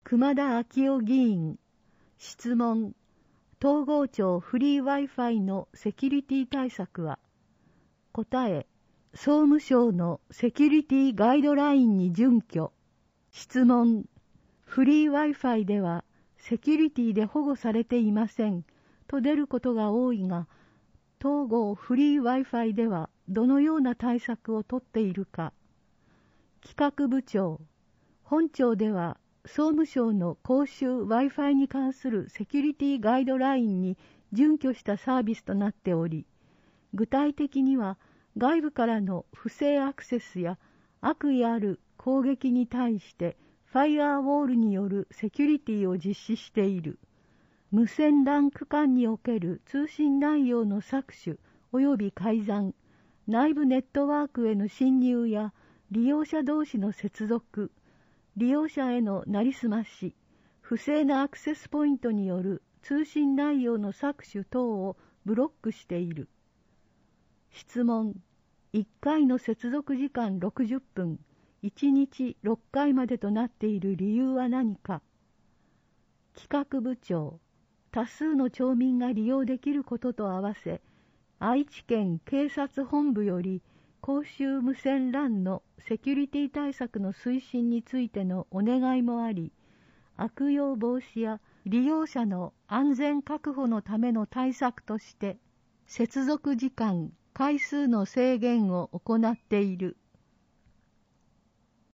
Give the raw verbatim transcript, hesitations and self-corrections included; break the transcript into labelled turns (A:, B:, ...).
A: 熊田昭夫議員。質問。東郷町フリー Wi-Fi のセキュリティ対策は？答え。総務省のセキュリティガイドラインに準拠。質問。フリー Wi-Fi ではセキュリティで保護されていませんと出ることが多いが、東郷フリー Wi-Fi ではどのような対策をとっているか。企画部長。本庁では総務省の公衆 Wi-Fi に関するセキュリティガイドラインに準拠したサービスとなっており、具体的には外部からの不正アクセスや悪意ある攻撃に対してファイアーウォールによるセキュリティを実施している。無線 ラン 区間における通信内容の搾取及び改ざん、内部ネットワークへの侵入や利用者同士の接続、利用者へのなりすまし、不正なアクセスポイントによる通信内容の搾取等をブロックしている。質問。いっかいの接続時間ろくじゅっぷん、いちにちろっかいまでとなっている理由は何か。企画部長。多数の町民が利用できることと合わせ、愛知県警察本部より公衆無線 ラン のセキュリティ対策の推進についてのお願いもあり、悪用防止や利用者の安全確保のための対策として、接続時間、回数の制限を行っている。